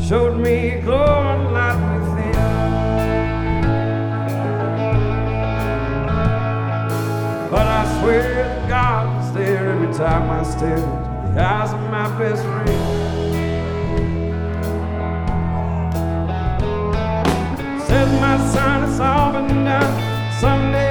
showed me a glowing light within. But I swear that God was there every time I stared into the eyes of my best friend. Said, my son, it's all been done. Someday